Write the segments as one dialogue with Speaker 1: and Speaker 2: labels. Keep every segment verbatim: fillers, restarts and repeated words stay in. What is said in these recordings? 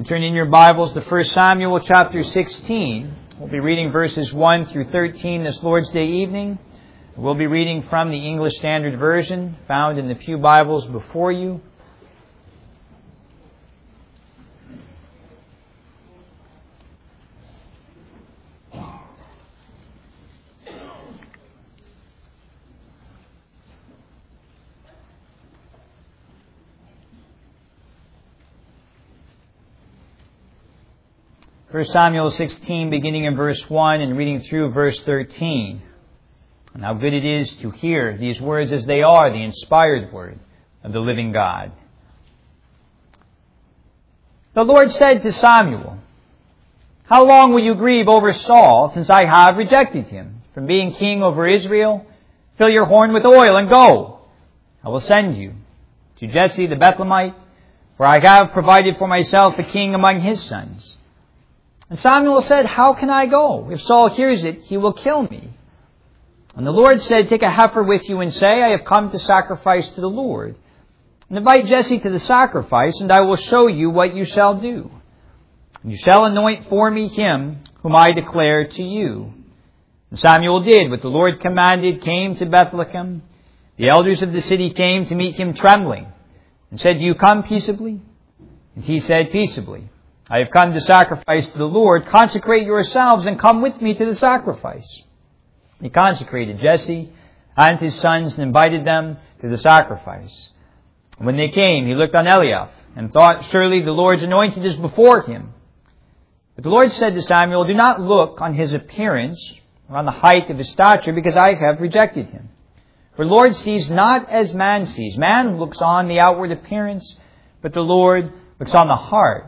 Speaker 1: And turn in your Bibles to First Samuel chapter sixteen. We'll be reading verses one through thirteen this Lord's Day evening. We'll be reading from the English Standard Version found in the pew Bibles before you. First Samuel sixteen, beginning in verse one and reading through verse thirteen. And how good it is to hear these words as they are, the inspired word of the living God. The Lord said to Samuel, "How long will you grieve over Saul, since I have rejected him from being king over Israel? Fill your horn with oil and go. I will send you to Jesse the Bethlehemite, for I have provided for myself a king among his sons." And Samuel said, "How can I go? If Saul hears it, he will kill me." And the Lord said, "Take a heifer with you and say, I have come to sacrifice to the Lord. And invite Jesse to the sacrifice, and I will show you what you shall do. And you shall anoint for me him whom I declare to you." And Samuel did what the Lord commanded, came to Bethlehem. The elders of the city came to meet him trembling, and said, "Do you come peaceably?" And he said, "Peaceably. I have come to sacrifice to the Lord. Consecrate yourselves and come with me to the sacrifice." He consecrated Jesse and his sons and invited them to the sacrifice. And when they came, he looked on Eliab and thought, "Surely the Lord's anointed is before him." But the Lord said to Samuel, "Do not look on his appearance or on the height of his stature, because I have rejected him. For the Lord sees not as man sees. Man looks on the outward appearance, but the Lord looks on the heart."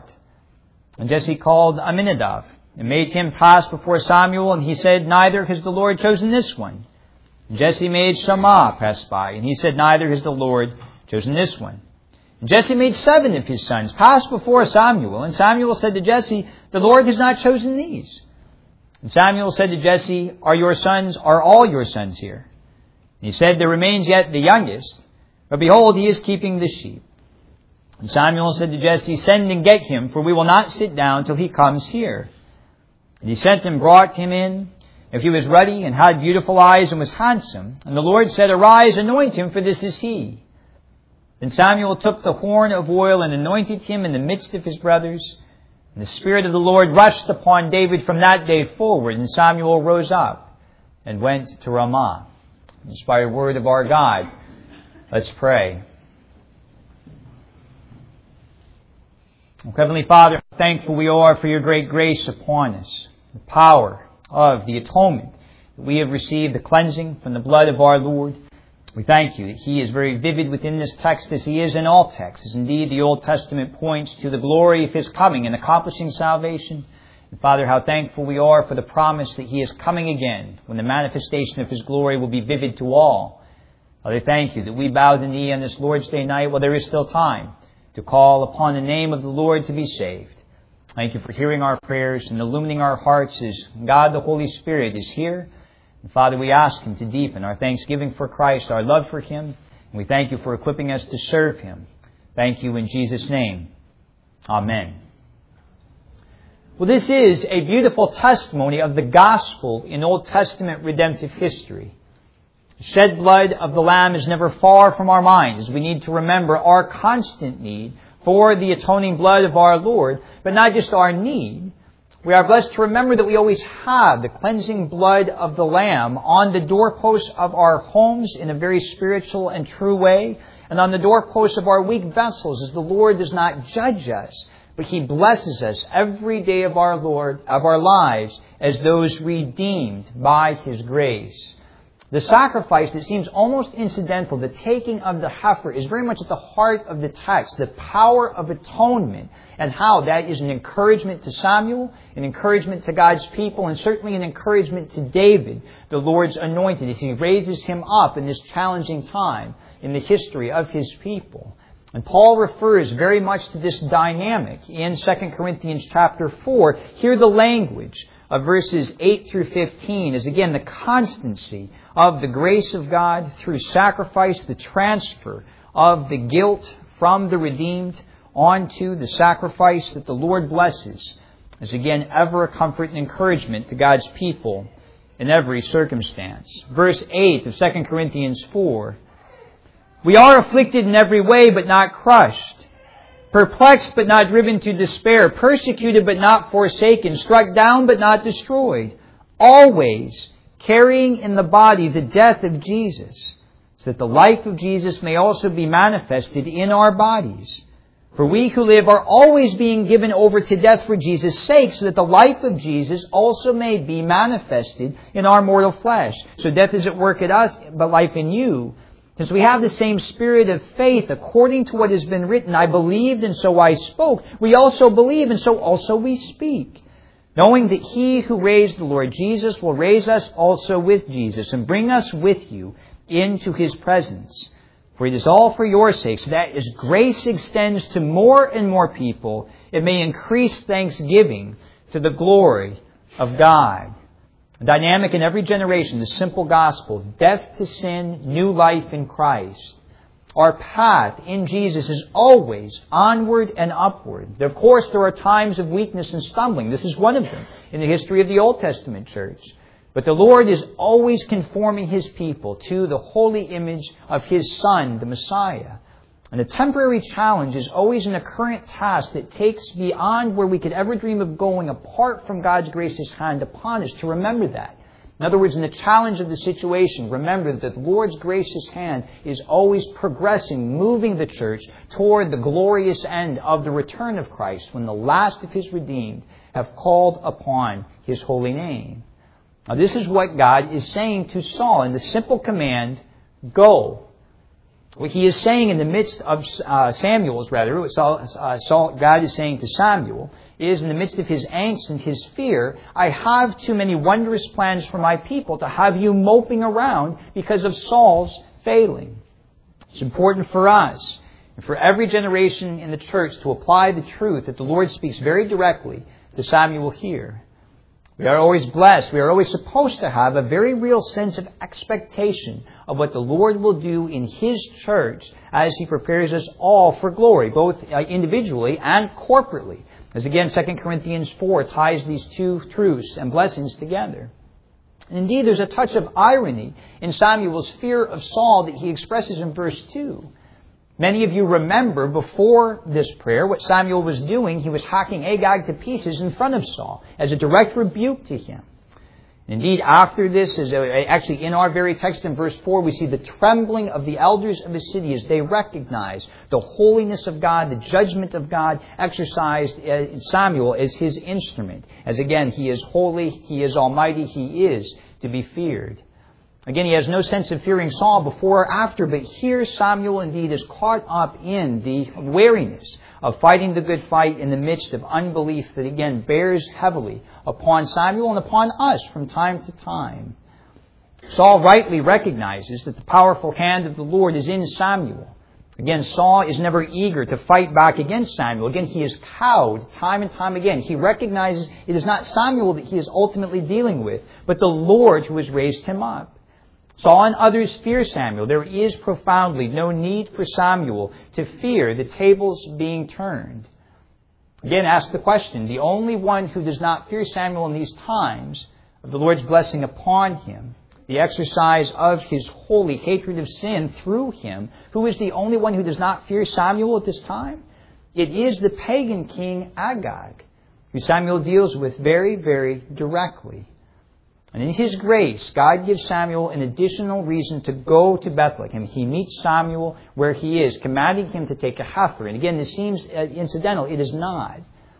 Speaker 1: And Jesse called Amminadab and made him pass before Samuel, and he said, "Neither has the Lord chosen this one." And Jesse made Shammah pass by, and he said, "Neither has the Lord chosen this one." And Jesse made seven of his sons pass before Samuel, and Samuel said to Jesse, "The Lord has not chosen these." And Samuel said to Jesse, "Are your sons, are all your sons here?" And he said, "There remains yet the youngest, but behold, he is keeping the sheep." And Samuel said to Jesse, "Send and get him, for we will not sit down till he comes here." And he sent and brought him in. If he was ruddy and had beautiful eyes and was handsome. And the Lord said, "Arise, anoint him, for this is he." Then Samuel took the horn of oil and anointed him in the midst of his brothers. And the Spirit of the Lord rushed upon David from that day forward. And Samuel rose up and went to Ramah. The inspired word of our God. Let's pray. Heavenly Father, how thankful we are for your great grace upon us, the power of the atonement that we have received, the cleansing from the blood of our Lord. We thank you that he is very vivid within this text, as he is in all texts, as indeed the Old Testament points to the glory of his coming and accomplishing salvation. And Father, how thankful we are for the promise that he is coming again, when the manifestation of his glory will be vivid to all. Father, thank you that we bow the knee on this Lord's Day night while there is still time to call upon the name of the Lord to be saved. Thank you for hearing our prayers and illumining our hearts as God the Holy Spirit is here. And Father, we ask him to deepen our thanksgiving for Christ, our love for him, and we thank you for equipping us to serve him. Thank you in Jesus' name. Amen. Well, this is a beautiful testimony of the gospel in Old Testament redemptive history. The shed blood of the Lamb is never far from our minds, as we need to remember our constant need for the atoning blood of our Lord, but not just our need. We are blessed to remember that we always have the cleansing blood of the Lamb on the doorposts of our homes in a very spiritual and true way, and on the doorposts of our weak vessels, as the Lord does not judge us, but he blesses us every day of our Lord, of our lives, as those redeemed by his grace. The sacrifice that seems almost incidental, the taking of the heifer, is very much at the heart of the text, the power of atonement, and how that is an encouragement to Samuel, an encouragement to God's people, and certainly an encouragement to David, the Lord's anointed, as he raises him up in this challenging time in the history of his people. And Paul refers very much to this dynamic in Second Corinthians chapter four. Hear the language of verses eight through fifteen is again the constancy of the grace of God through sacrifice, the transfer of the guilt from the redeemed onto the sacrifice that the Lord blesses is again ever a comfort and encouragement to God's people in every circumstance. Verse eight of Second Corinthians four. We are afflicted in every way, but not crushed. Perplexed, but not driven to despair. Persecuted, but not forsaken. Struck down, but not destroyed. Always carrying in the body the death of Jesus, so that the life of Jesus may also be manifested in our bodies. For we who live are always being given over to death for Jesus' sake, so that the life of Jesus also may be manifested in our mortal flesh. So death is at work at us, but life in you. Since we have the same spirit of faith, according to what has been written, I believed and so I spoke. We also believe and so also we speak. Knowing that He who raised the Lord Jesus will raise us also with Jesus and bring us with you into His presence. For it is all for your sake, so that as grace extends to more and more people, it may increase thanksgiving to the glory of God. Dynamic in every generation, the simple gospel, death to sin, new life in Christ. Our path in Jesus is always onward and upward. Of course, there are times of weakness and stumbling. This is one of them in the history of the Old Testament church. But the Lord is always conforming His people to the holy image of His Son, the Messiah. And the temporary challenge is always an current task that takes beyond where we could ever dream of going apart from God's gracious hand upon us, to remember that. In other words, in the challenge of the situation, remember that the Lord's gracious hand is always progressing, moving the church toward the glorious end of the return of Christ, when the last of His redeemed have called upon His holy name. Now, this is what God is saying to Saul in the simple command, go. What He is saying in the midst of uh, Samuel's, rather, what Saul, uh, Saul, God is saying to Samuel, is in the midst of his angst and his fear, I have too many wondrous plans for my people to have you moping around because of Saul's failing. It's important for us and for every generation in the church to apply the truth that the Lord speaks very directly to Samuel here. We are always blessed. We are always supposed to have a very real sense of expectation of what the Lord will do in His church as He prepares us all for glory, both individually and corporately. As again, Second Corinthians four ties these two truths and blessings together. Indeed, there's a touch of irony in Samuel's fear of Saul that he expresses in verse two. Many of you remember before this prayer what Samuel was doing. He was hacking Agag to pieces in front of Saul as a direct rebuke to him. Indeed, after this, is actually in our very text in verse four, we see the trembling of the elders of the city as they recognize the holiness of God, the judgment of God exercised in Samuel as His instrument. As again, He is holy, He is almighty, He is to be feared. Again, he has no sense of fearing Saul before or after, but here Samuel indeed is caught up in the wariness of fighting the good fight in the midst of unbelief that again bears heavily upon Samuel and upon us from time to time. Saul rightly recognizes that the powerful hand of the Lord is in Samuel. Again, Saul is never eager to fight back against Samuel. Again, he is cowed time and time again. He recognizes it is not Samuel that he is ultimately dealing with, but the Lord who has raised him up. Saul and others fear Samuel. There is profoundly no need for Samuel to fear the tables being turned. Again, ask the question, the only one who does not fear Samuel in these times of the Lord's blessing upon him, the exercise of His holy hatred of sin through him, who is the only one who does not fear Samuel at this time? It is the pagan king Agag, who Samuel deals with very, very directly. And in His grace, God gives Samuel an additional reason to go to Bethlehem. He meets Samuel where he is, commanding him to take a heifer. And again, this seems incidental. It is not.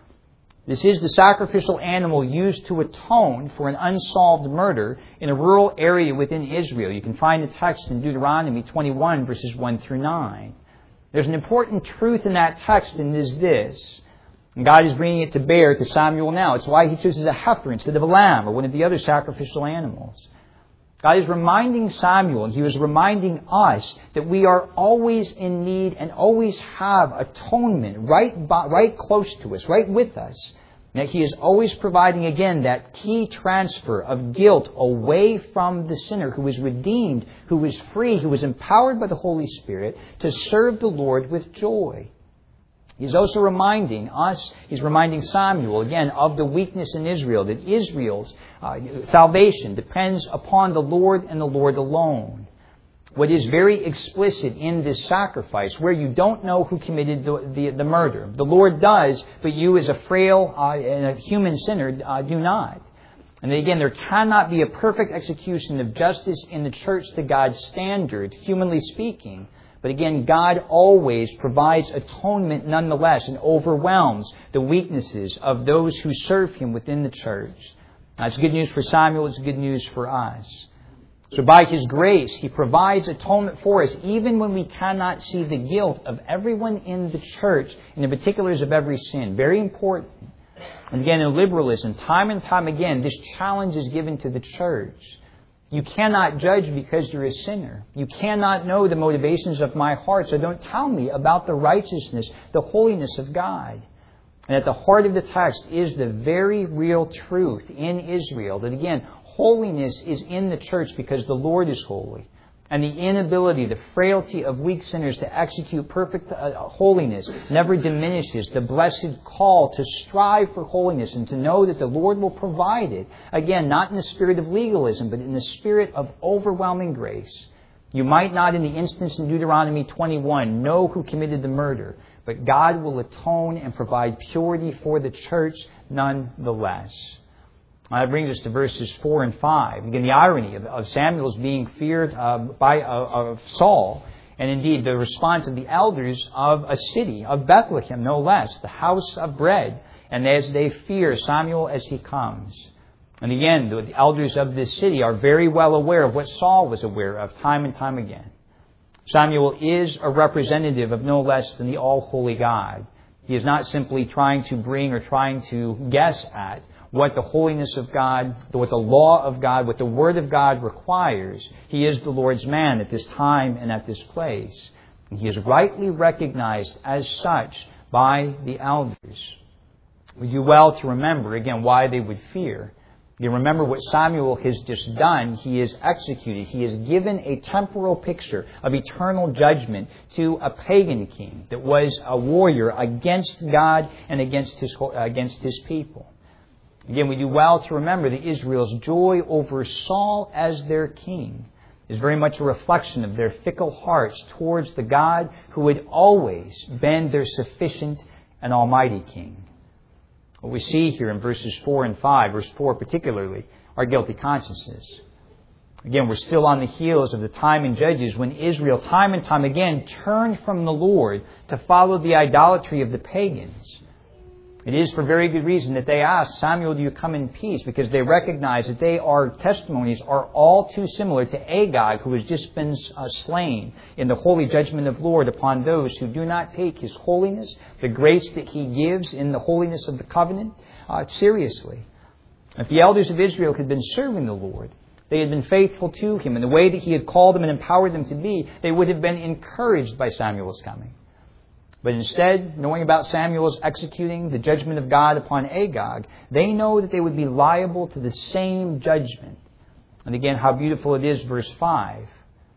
Speaker 1: This is the sacrificial animal used to atone for an unsolved murder in a rural area within Israel. You can find the text in Deuteronomy twenty-one, verses one through nine. There's an important truth in that text, and it is this. And God is bringing it to bear to Samuel now. It's why He chooses a heifer instead of a lamb or one of the other sacrificial animals. God is reminding Samuel, and He was reminding us, that we are always in need and always have atonement right, by, right close to us, right with us. And that He is always providing, again, that key transfer of guilt away from the sinner who is redeemed, who is free, who is empowered by the Holy Spirit to serve the Lord with joy. He's also reminding us, he's reminding Samuel, again, of the weakness in Israel, that Israel's uh, salvation depends upon the Lord and the Lord alone. What is very explicit in this sacrifice, where you don't know who committed the, the, the murder. The Lord does, but you as a frail uh, and a human sinner uh, do not. And again, there cannot be a perfect execution of justice in the church to God's standard, humanly speaking. But again, God always provides atonement nonetheless and overwhelms the weaknesses of those who serve Him within the church. That's good news for Samuel. It's good news for us. So by His grace, He provides atonement for us, even when we cannot see the guilt of everyone in the church and the particulars of every sin. Very important. And again, in liberalism, time and time again, this challenge is given to the church. You cannot judge because you're a sinner. You cannot know the motivations of my heart, so don't tell me about the righteousness, the holiness of God. And at the heart of the text is the very real truth in Israel that, again, holiness is in the church because the Lord is holy. And the inability, the frailty of weak sinners to execute perfect uh, holiness never diminishes the blessed call to strive for holiness and to know that the Lord will provide it. Again, not in the spirit of legalism, but in the spirit of overwhelming grace. You might not, in the instance in Deuteronomy twenty-one, know who committed the murder, but God will atone and provide purity for the church nonetheless. Uh, that brings us to verses four and five. Again, the irony of, of Samuel's being feared uh, by uh, of Saul, and indeed the response of the elders of a city, of Bethlehem, no less, the house of bread, and as they fear Samuel as he comes. And again, the elders of this city are very well aware of what Saul was aware of time and time again. Samuel is a representative of no less than the all-holy God. He is not simply trying to bring or trying to guess at what the holiness of God, what the law of God, what the Word of God requires. He is the Lord's man at this time and at this place. And he is rightly recognized as such by the elders. We do well to remember, again, why they would fear. You remember what Samuel has just done. He is executed. He has given a temporal picture of eternal judgment to a pagan king that was a warrior against God and against his, against his people. Again, we do well to remember that Israel's joy over Saul as their king is very much a reflection of their fickle hearts towards the God who would always been their sufficient and almighty king. What we see here in verses four and five, verse four particularly, are guilty consciences. Again, we're still on the heels of the time in Judges when Israel time and time again turned from the Lord to follow the idolatry of the pagans. It is for very good reason that they ask, Samuel, do you come in peace? Because they recognize that they are testimonies are all too similar to Agag, who has just been uh, slain in the holy judgment of Lord upon those who do not take His holiness, the grace that He gives in the holiness of the covenant, uh, seriously. If the elders of Israel had been serving the Lord, they had been faithful to Him in the way that He had called them and empowered them to be, they would have been encouraged by Samuel's coming. But instead, knowing about Samuel's executing the judgment of God upon Agag, they know that they would be liable to the same judgment. And again, how beautiful it is, verse five.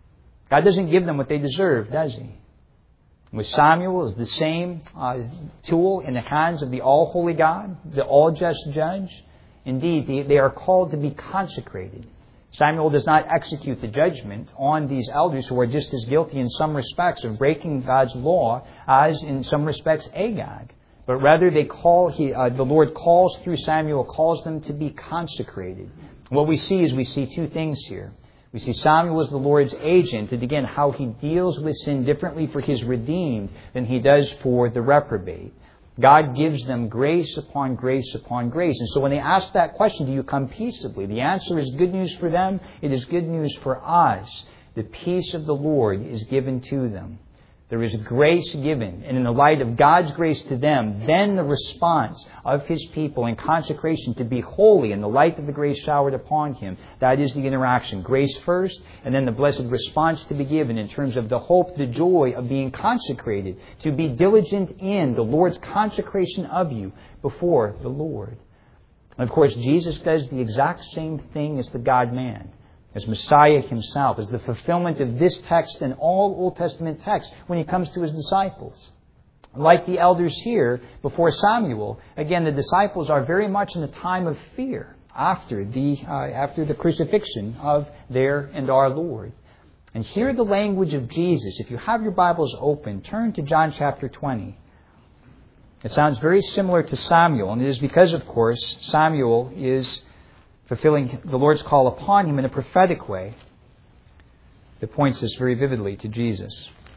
Speaker 1: God doesn't give them what they deserve, does He? With Samuel as the same uh, tool in the hands of the all-holy God, the all-just judge. Indeed, they, they are called to be consecrated. Samuel does not execute the judgment on these elders who are just as guilty in some respects of breaking God's law as in some respects Agag. But rather they call, he, uh, the Lord calls through Samuel, calls them to be consecrated. What we see is we see two things here. We see Samuel as the Lord's agent, and again, how He deals with sin differently for His redeemed than He does for the reprobate. God gives them grace upon grace upon grace. And so when they ask that question, do you come peaceably? The answer is good news for them. It is good news for us. The peace of the Lord is given to them. There is grace given. And in the light of God's grace to them, then the response of His people in consecration to be holy in the light of the grace showered upon Him. That is the interaction. Grace first, and then the blessed response to be given in terms of the hope, the joy of being consecrated, to be diligent in the Lord's consecration of you before the Lord. And of course, Jesus does the exact same thing as the God-man, as Messiah Himself, as the fulfillment of this text and all Old Testament texts when He comes to His disciples. Like the elders here before Samuel, again, the disciples are very much in a time of fear after the, uh, after the crucifixion of their and our Lord. And hear the language of Jesus. If you have your Bibles open, turn to John chapter twenty. It sounds very similar to Samuel, and it is because, of course, Samuel is fulfilling the Lord's call upon him in a prophetic way that points us very vividly to Jesus.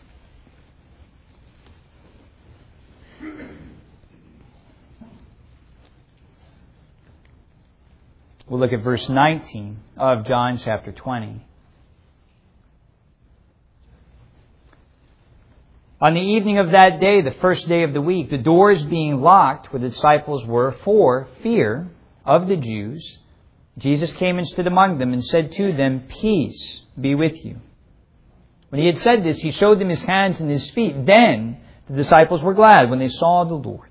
Speaker 1: We'll look at verse nineteen of John chapter twenty. On the evening of that day, the first day of the week, the doors being locked where the disciples were for fear of the Jews, Jesus came and stood among them and said to them, "Peace be with you." When he had said this, he showed them his hands and his feet. Then the disciples were glad when they saw the Lord.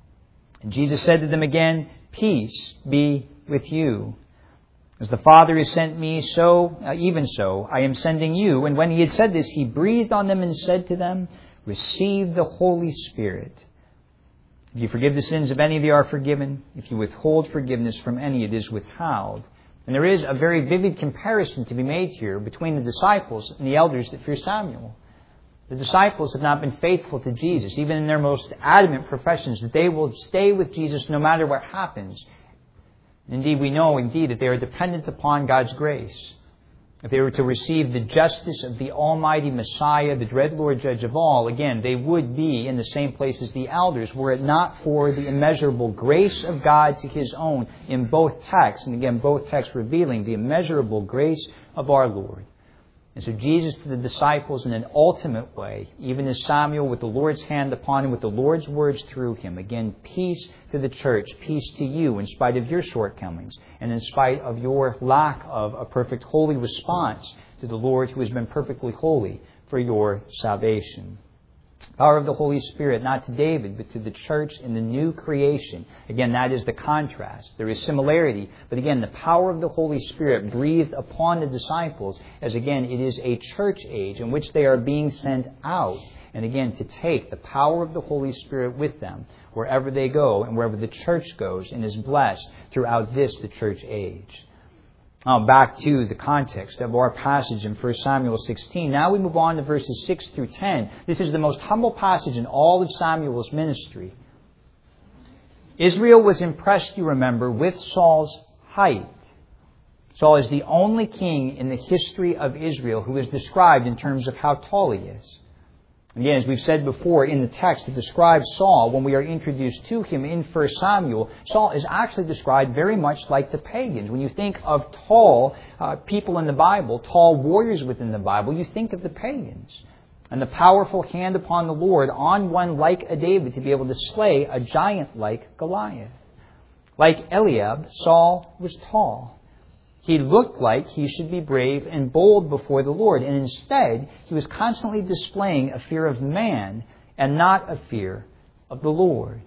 Speaker 1: And Jesus said to them again, "Peace be with you. As the Father has sent me, so, uh, even so, I am sending you." And when he had said this, he breathed on them and said to them, "Receive the Holy Spirit. If you forgive the sins of any, they are forgiven. If you withhold forgiveness from any, it is withheld." And there is a very vivid comparison to be made here between the disciples and the elders that fear Samuel. The disciples have not been faithful to Jesus, even in their most adamant professions that they will stay with Jesus no matter what happens. Indeed, we know, indeed, that they are dependent upon God's grace. If they were to receive the justice of the Almighty Messiah, the dread Lord Judge of all, again, they would be in the same place as the elders, were it not for the immeasurable grace of God to His own in both texts. And again, both texts revealing the immeasurable grace of our Lord. And so Jesus to the disciples in an ultimate way, even as Samuel with the Lord's hand upon him, with the Lord's words through him. Again, peace to the church, peace to you in spite of your shortcomings and in spite of your lack of a perfect holy response to the Lord who has been perfectly holy for your salvation. Power of the Holy Spirit, not to David, but to the church in the new creation. Again, that is the contrast. There is similarity, but again, the power of the Holy Spirit breathed upon the disciples as, again, it is a church age in which they are being sent out. And again, to take the power of the Holy Spirit with them wherever they go and wherever the church goes and is blessed throughout this, the church age. Now, back to the context of our passage in First Samuel sixteen. Now we move on to verses six through ten. This is the most humble passage in all of Samuel's ministry. Israel was impressed, you remember, with Saul's height. Saul is the only king in the history of Israel who is described in terms of how tall he is. Again, as we've said before in the text that describes Saul, when we are introduced to him in First Samuel, Saul is actually described very much like the pagans. When you think of tall uh, people in the Bible, tall warriors within the Bible, you think of the pagans. And the powerful hand upon the Lord on one like a David to be able to slay a giant like Goliath. Like Eliab, Saul was tall. He looked like he should be brave and bold before the Lord. And instead, he was constantly displaying a fear of man and not a fear of the Lord.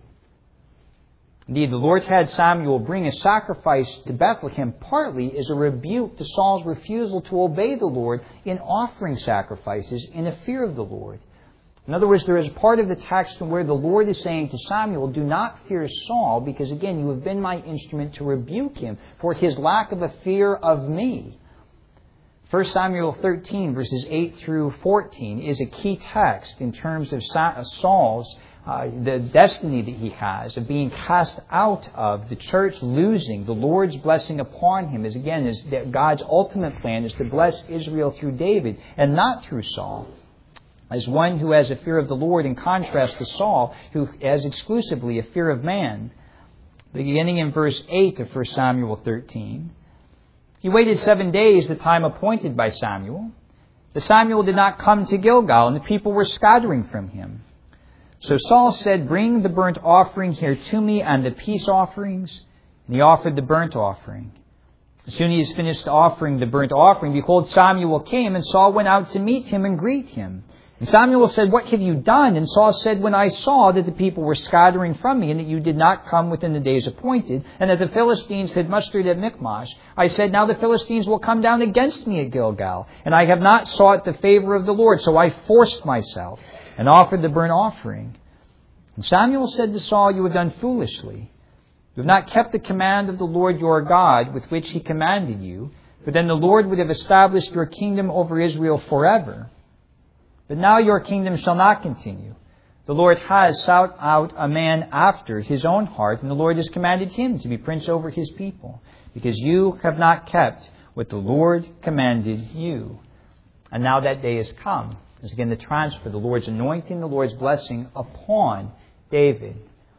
Speaker 1: Indeed, the Lord had Samuel bring a sacrifice to Bethlehem partly as a rebuke to Saul's refusal to obey the Lord in offering sacrifices in a fear of the Lord. In other words, there is a part of the text where the Lord is saying to Samuel, "Do not fear Saul, because again, you have been my instrument to rebuke him for his lack of a fear of me." First Samuel thirteen, verses eight through fourteen, is a key text in terms of Saul's, uh, the destiny that he has of being cast out of the church, losing the Lord's blessing upon him. As again, is that God's ultimate plan is to bless Israel through David and not through Saul. As one who has a fear of the Lord in contrast to Saul, who has exclusively a fear of man. Beginning in verse eight of First Samuel thirteen. He waited seven days, the time appointed by Samuel. But Samuel did not come to Gilgal, and the people were scattering from him. So Saul said, "Bring the burnt offering here to me and the peace offerings." And he offered the burnt offering. As soon as he finished offering the burnt offering, behold, Samuel came, and Saul went out to meet him and greet him. And Samuel said, "What have you done?" And Saul said, "When I saw that the people were scattering from me, and that you did not come within the days appointed, and that the Philistines had mustered at Michmash, I said, now the Philistines will come down against me at Gilgal. And I have not sought the favor of the Lord, so I forced myself and offered the burnt offering." And Samuel said to Saul, "You have done foolishly. You have not kept the command of the Lord your God with which he commanded you, for then the Lord would have established your kingdom over Israel forever. But now your kingdom shall not continue. The Lord has sought out a man after his own heart, and the Lord has commanded him to be prince over his people, because you have not kept what the Lord commanded you." And now that day has come. There's again the transfer, the Lord's anointing, the Lord's blessing upon David.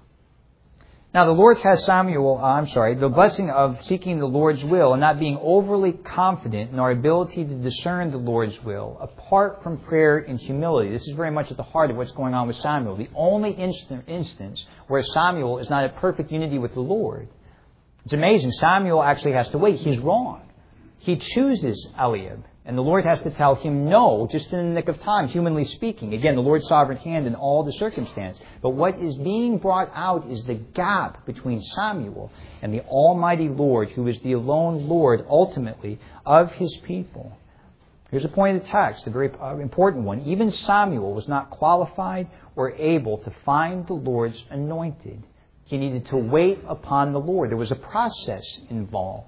Speaker 1: Now the Lord has Samuel, uh, I'm sorry, the blessing of seeking the Lord's will and not being overly confident in our ability to discern the Lord's will apart from prayer and humility. This is very much at the heart of what's going on with Samuel. The only instant, instance where Samuel is not at perfect unity with the Lord. It's amazing. Samuel actually has to wait. He's wrong. He chooses Eliab. And the Lord has to tell him no, just in the nick of time, humanly speaking. Again, the Lord's sovereign hand in all the circumstance. But what is being brought out is the gap between Samuel and the Almighty Lord, who is the alone Lord, ultimately, of his people. Here's a point of the text, a very important one. Even Samuel was not qualified or able to find the Lord's anointed. He needed to wait upon the Lord. There was a process involved.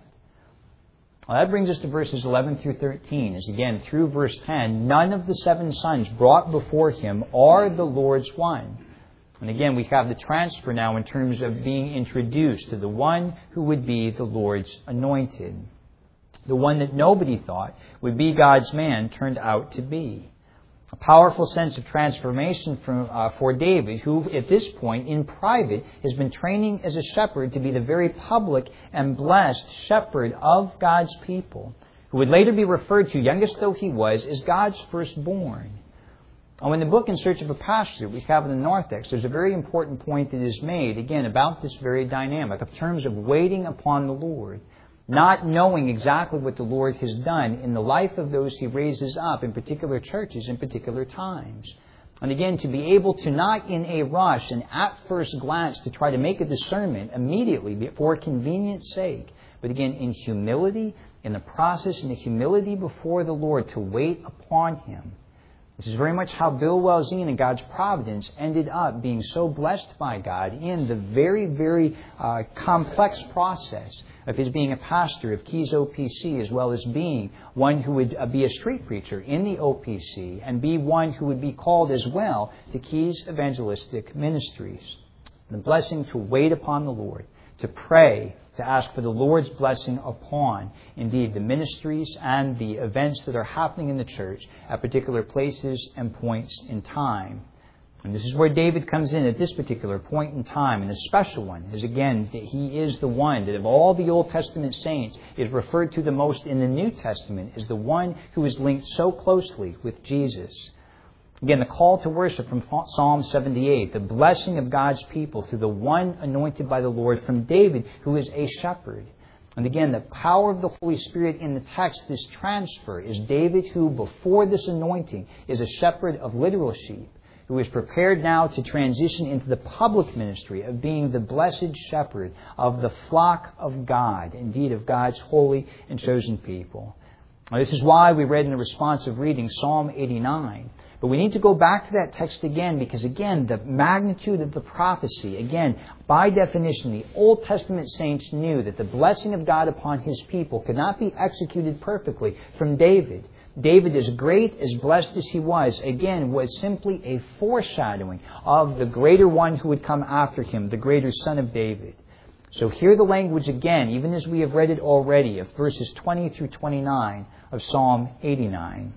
Speaker 1: Well, that brings us to verses eleven through thirteen. As again, through verse ten, none of the seven sons brought before him are the Lord's one. And again, we have the transfer now in terms of being introduced to the one who would be the Lord's anointed. The one that nobody thought would be God's man turned out to be. A powerful sense of transformation from, uh, for David, who at this point in private has been training as a shepherd to be the very public and blessed shepherd of God's people, who would later be referred to, youngest though he was, as God's firstborn. Now, in the book In Search of a Pasture we have in the narthex, there's a very important point that is made, again, about this very dynamic, of terms of waiting upon the Lord. Not knowing exactly what the Lord has done in the life of those he raises up in particular churches in particular times. And again, to be able to not in a rush and at first glance to try to make a discernment immediately for convenience sake, but again in humility, in the process, in the humility before the Lord to wait upon him. This is very much how Bill Wellsine and God's providence ended up being so blessed by God in the very, very uh, complex process of his being a pastor of Keys O P C, as well as being one who would uh, be a street preacher in the O P C and be one who would be called as well to Keys Evangelistic Ministries. The blessing to wait upon the Lord, to pray, to ask for the Lord's blessing upon, indeed, the ministries and the events that are happening in the church at particular places and points in time. And this is where David comes in at this particular point in time, and a special one is, again, that he is the one that of all the Old Testament saints is referred to the most in the New Testament as the one who is linked so closely with Jesus. Again, the call to worship from Psalm seventy-eight, the blessing of God's people through the one anointed by the Lord from David, who is a shepherd. And again, the power of the Holy Spirit in the text, this transfer, is David who, before this anointing, is a shepherd of literal sheep, who is prepared now to transition into the public ministry of being the blessed shepherd of the flock of God, indeed of God's holy and chosen people. Now, this is why we read in the responsive reading Psalm eighty-nine. But we need to go back to that text again because, again, the magnitude of the prophecy, again, by definition, the Old Testament saints knew that the blessing of God upon his people could not be executed perfectly from David. David, as great, as blessed as he was, again, was simply a foreshadowing of the greater one who would come after him, the greater Son of David. So hear the language again, even as we have read it already, of verses twenty through twenty-nine of Psalm eighty-nine.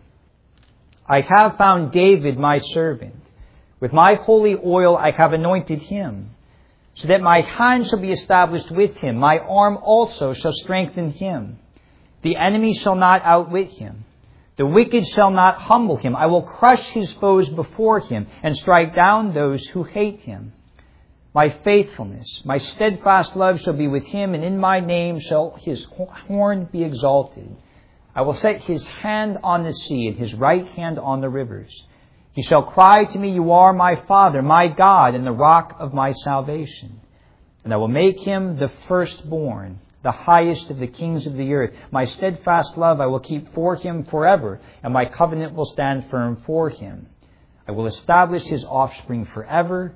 Speaker 1: I have found David my servant. With my holy oil I have anointed him, so that my hand shall be established with him. My arm also shall strengthen him. The enemy shall not outwit him. The wicked shall not humble him. I will crush his foes before him and strike down those who hate him. My faithfulness, my steadfast love shall be with him, and in my name shall his horn be exalted. I will set his hand on the sea and his right hand on the rivers. He shall cry to me, "You are my Father, my God, and the rock of my salvation." And I will make him the firstborn, the highest of the kings of the earth. My steadfast love I will keep for him forever, and my covenant will stand firm for him. I will establish his offspring forever,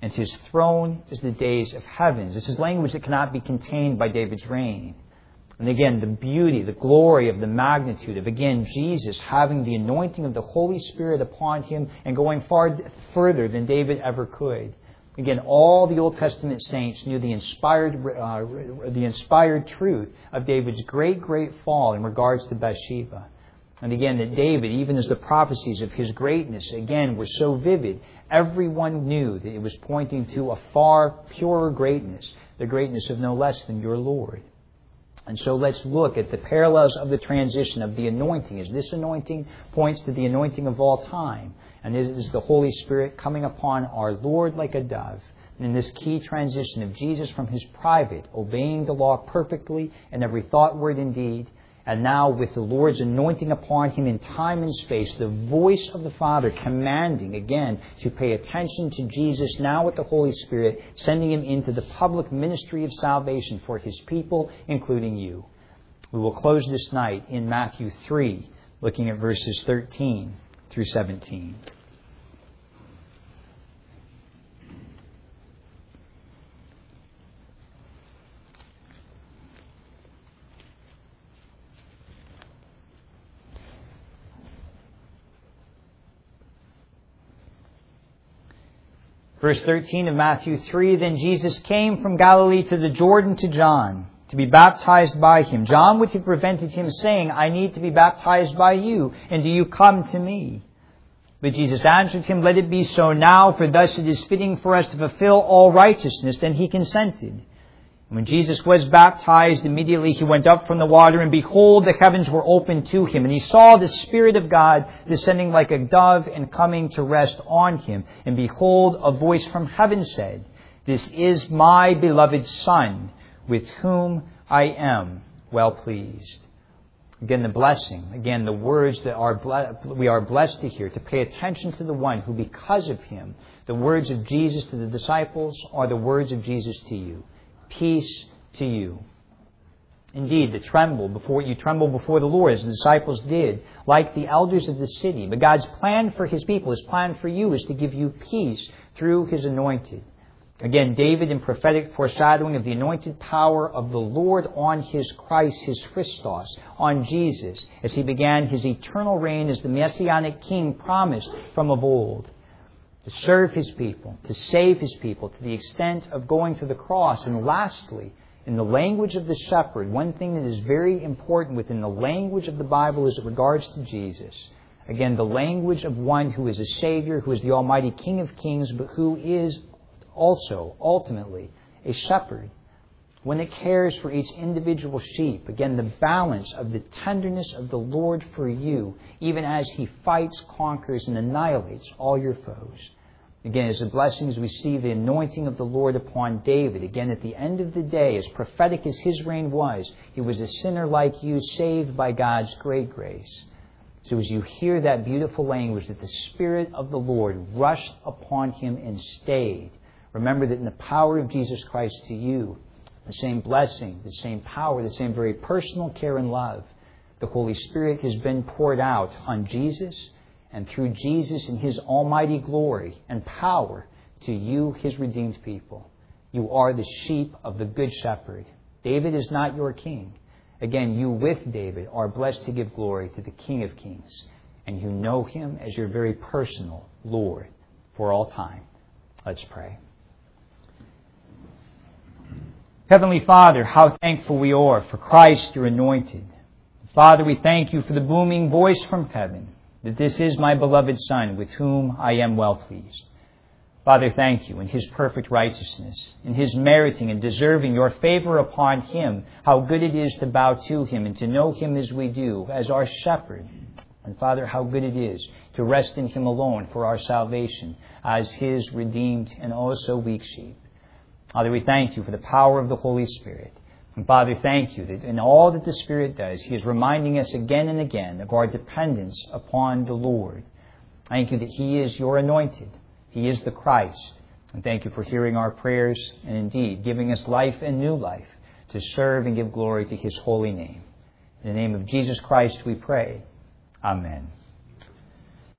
Speaker 1: and his throne is the days of heavens. This is language that cannot be contained by David's reign. And again, the beauty, the glory of the magnitude of, again, Jesus having the anointing of the Holy Spirit upon him and going far further than David ever could. Again, all the Old Testament saints knew the inspired, uh, the inspired truth of David's great, great fall in regards to Bathsheba. And again, that David, even as the prophecies of his greatness, again, were so vivid, everyone knew that it was pointing to a far purer greatness, the greatness of no less than your Lord. And so let's look at the parallels of the transition of the anointing, as this anointing points to the anointing of all time. And it is the Holy Spirit coming upon our Lord like a dove. And in this key transition of Jesus from his private, obeying the law perfectly in every thought, word, and deed, and now with the Lord's anointing upon him in time and space, the voice of the Father commanding, again, to pay attention to Jesus now with the Holy Spirit, sending him into the public ministry of salvation for his people, including you. We will close this night in Matthew three, looking at verses thirteen through seventeen. Verse thirteen of Matthew three, Then Jesus came from Galilee to the Jordan to John, to be baptized by him. John would have prevented him, saying, I need to be baptized by you, and do you come to me? But Jesus answered him, Let it be so now, for thus it is fitting for us to fulfill all righteousness. Then he consented. When Jesus was baptized, immediately he went up from the water, and behold, the heavens were opened to him. And he saw the Spirit of God descending like a dove and coming to rest on him. And behold, a voice from heaven said, This is my beloved Son, with whom I am well pleased. Again, the blessing, again, the words that are ble- we are blessed to hear, to pay attention to the one who, because of him, the words of Jesus to the disciples are the words of Jesus to you. Peace to you. Indeed, to tremble before you tremble before the Lord, as the disciples did, like the elders of the city. But God's plan for his people, his plan for you, is to give you peace through his anointed. Again, David, in prophetic foreshadowing of the anointed power of the Lord on his Christ, his Christos, on Jesus, as he began his eternal reign as the Messianic King promised from of old. To serve his people, to save his people, to the extent of going to the cross. And lastly, in the language of the shepherd, one thing that is very important within the language of the Bible as it regards to Jesus. Again, the language of one who is a Savior, who is the Almighty King of Kings, but who is also, ultimately, a shepherd. One that cares for each individual sheep. Again, the balance of the tenderness of the Lord for you, even as he fights, conquers, and annihilates all your foes. Again, as a blessing, as we see the anointing of the Lord upon David. Again, at the end of the day, as prophetic as his reign was, he was a sinner like you, saved by God's great grace. So as you hear that beautiful language, that the Spirit of the Lord rushed upon him and stayed, remember that in the power of Jesus Christ to you, the same blessing, the same power, the same very personal care and love, the Holy Spirit has been poured out on Jesus, and through Jesus in his almighty glory and power to you, his redeemed people. You are the sheep of the Good Shepherd. David is not your king. Again, you with David are blessed to give glory to the King of Kings, and you know him as your very personal Lord for all time. Let's pray. Heavenly Father, how thankful we are for Christ, your anointed. Father, we thank you for the booming voice from heaven, that this is my beloved Son, with whom I am well pleased. Father, thank you in his perfect righteousness, in his meriting and deserving your favor upon him, how good it is to bow to him and to know him as we do, as our shepherd. And Father, how good it is to rest in him alone for our salvation, as his redeemed and also weak sheep. Father, we thank you for the power of the Holy Spirit. And Father, thank you that in all that the Spirit does, he is reminding us again and again of our dependence upon the Lord. Thank you that he is your anointed. He is the Christ. And thank you for hearing our prayers and indeed giving us life and new life to serve and give glory to his holy name. In the name of Jesus Christ we pray. Amen.